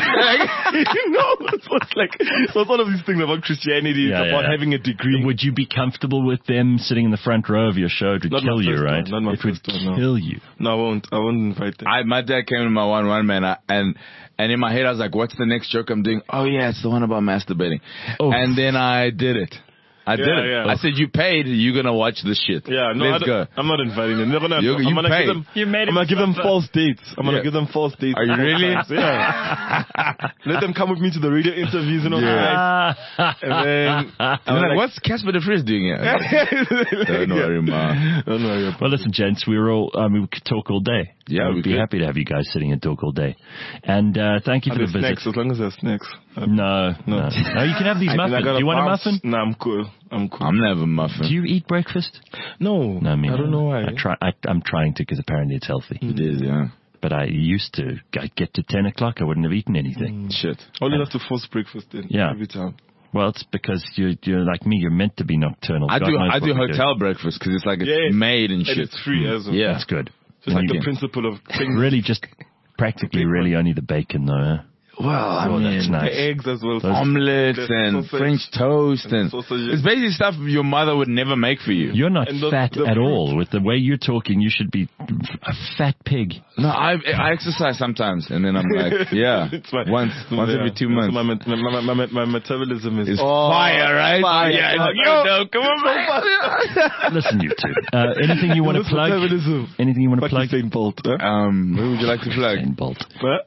So it's one of these things about Christianity. It's about having a degree. Would you be comfortable with them sitting in the front row of your show? It would kill you, right? Not my it would first one, no. kill you. No, I won't invite them. My dad came to my 1-1 man, and in my head I was like, what's the next joke I'm doing? Oh yeah, it's the one about masturbating. Oh. And then I did it. I did it. Yeah. I said, you paid, you're going to watch this shit. Yeah, no, Let's go. I'm not inviting them. I'm gonna You paid. give them false dates. I'm gonna give them false dates. Are you really? Yeah. Let them come with me to the radio interviews and all that. And then I'm like, what's Casper the Frisk doing here? Don't worry, ma. Don't worry. Well, listen, gents, we could talk all day. Yeah, we'd be happy to have you guys sitting and talk all day. And thank you for the visit. Snacks, as long as there's snacks. No, you can have these muffins. Do you want a muffin? No, I'm cool. I'm never muffin. Do you eat breakfast? No, I mean, I don't know why. I'm trying to because apparently it's healthy. It is, yeah. But I used to. I'd get to 10 o'clock, I wouldn't have eaten anything. Shit. Only have to force breakfast in every time. Well, it's because you're like me. You're meant to be nocturnal. I do hotel breakfast because it's like it's made and shit. And it's free as well. Yeah, that's good. Just like the principle of things. Really, just practically, really only the bacon, though. Huh? Well, I mean, that's nice. The eggs as well. Omelets and sausage, French toast and it's basically stuff your mother would never make for you. You're not fat at all. With the way you're talking, you should be a fat pig. No, I exercise sometimes, and then I'm like, once every 2 months. My metabolism is fire, right? Fire. Yeah, come on. Listen, you two. Anything you want to plug? Anything you want to plug? Usain Bolt. What would you like to plug? Usain Bolt. What?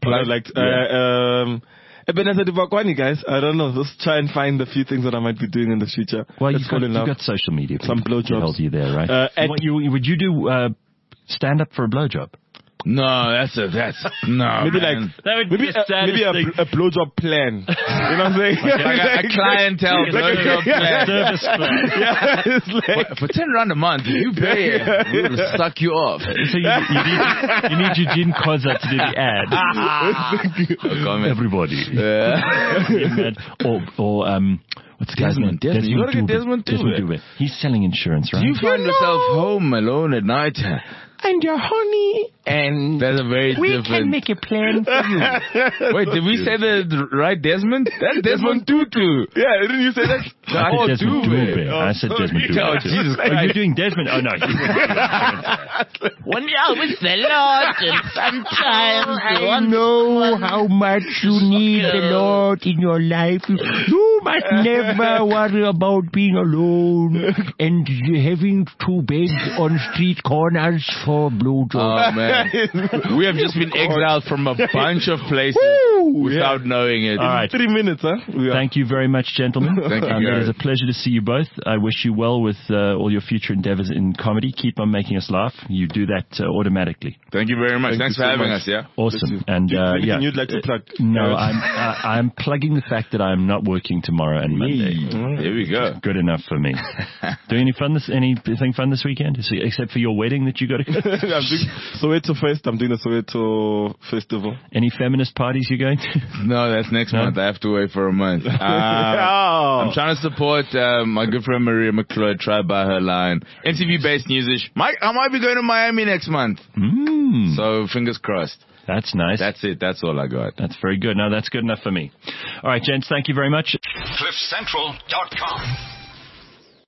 Ebenezer Divakwani, guys. I don't know. Just try and find a few things that I might be doing in the future. Well, you've got social media. Some blowjobs. You there, right? Would you do stand up for a blowjob? No, that's no. Maybe man. maybe a blowjob plan. You know what I'm saying? Like a clientele blowjob plan. Service plan. Yeah, it's like For 10 rand a month, you pay it. We'll suck you off. So you need Eugene Koza to do the ad. Everybody. Or what's the guy's name? Desmond. You gotta get Desmond Dube. He's selling insurance, right? Do you find yourself home alone at night? And you're honey. And that's a very different. We can make a plan for you. Wait, did we say the right Desmond? That's Desmond Tutu. Yeah, didn't you say that? I said Desmond Dube. I said Desmond Dube. Oh, Jesus Christ. Are you doing Desmond? Oh, no. When you're with the Lord, and sometimes I know how much you need the Lord in your life. You must never worry about being alone and having to beg on street corners for blowjobs. Oh, man. We have just been exiled from a bunch of places without knowing it. All right. 3 minutes, huh? Thank you very much, gentlemen. Thank you, It is a pleasure to see you both. I wish you well with all your future endeavors in comedy. Keep on making us laugh. You do that automatically. Thank you very much. Thanks for having us, yeah? Awesome. And Anything you'd like to plug? No, I'm plugging the fact that I'm not working tomorrow and Monday. Here we go. Good enough for me. Doing anything fun this weekend? Except for your wedding that you got to go? I'm doing Soweto Fest. I'm doing the Soweto Festival. Any feminist parties you're going to? No, that's next month. I have to wait for a month. I'm trying to support my good friend Maria McLeod. Try to buy her line. MTV-based news-ish. I might be going to Miami next month. So fingers crossed. That's nice. That's it. That's all I got. That's very good. No, that's good enough for me. All right, gents, thank you very much. CliffCentral.com